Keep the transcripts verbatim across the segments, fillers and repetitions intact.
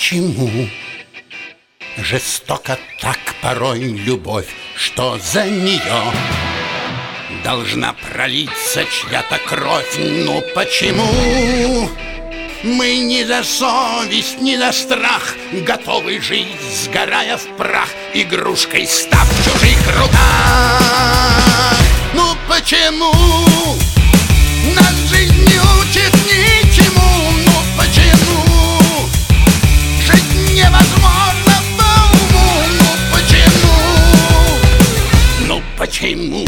почему жестоко так порой любовь, что за нее должна пролиться чья-то кровь? Ну почему мы ни за совесть, ни за страх готовы жить, сгорая в прах, игрушкой став в чужих руках? Ну почему нас жизнь не учит ничему? Ну почему жить невозможно по уму? Ну почему? Ну почему?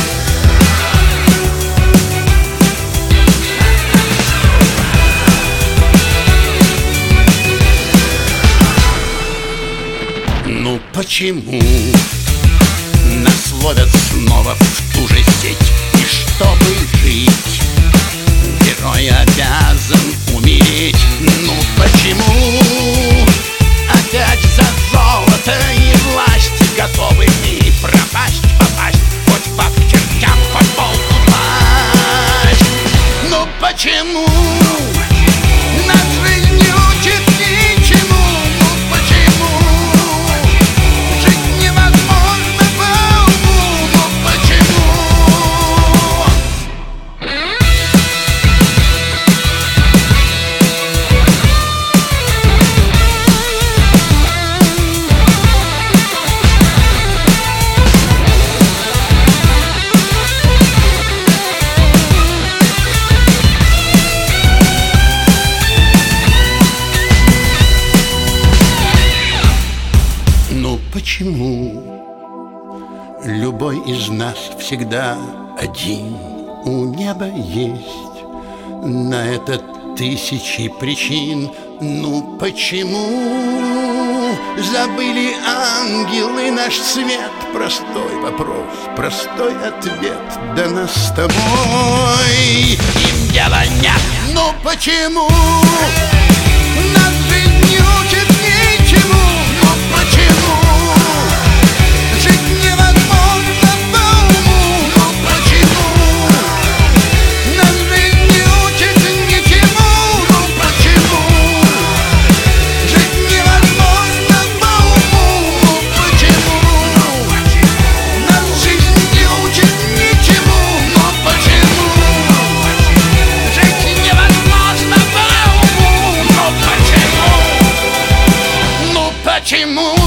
Ну почему нас ловят снова в ту же сеть? И чтобы жить, герой обязан умереть. Ну почему опять за золото и власть готовы мы пропасть, попасть хоть по чертям, хоть в пол упасть? Ну почему нас жизнь не учит ничему? Ну почему жить невозможно по уму? Ну почему? Ну почему любой из нас всегда один? У неба есть на это тысячи причин. Ну почему забыли ангелы наш свет? Простой вопрос, простой ответ, да нас с тобой им дела нет. Ну почему нас жизнь не учит ничему? Ну почему жить невозможно по уму? Ну почему нас жизнь не учит ничему? Ну почему жить невозможно по уму? Ну почему нас жизнь не учит ничему? Ну почему жить невозможно по уму? Ну почему? Ну почему?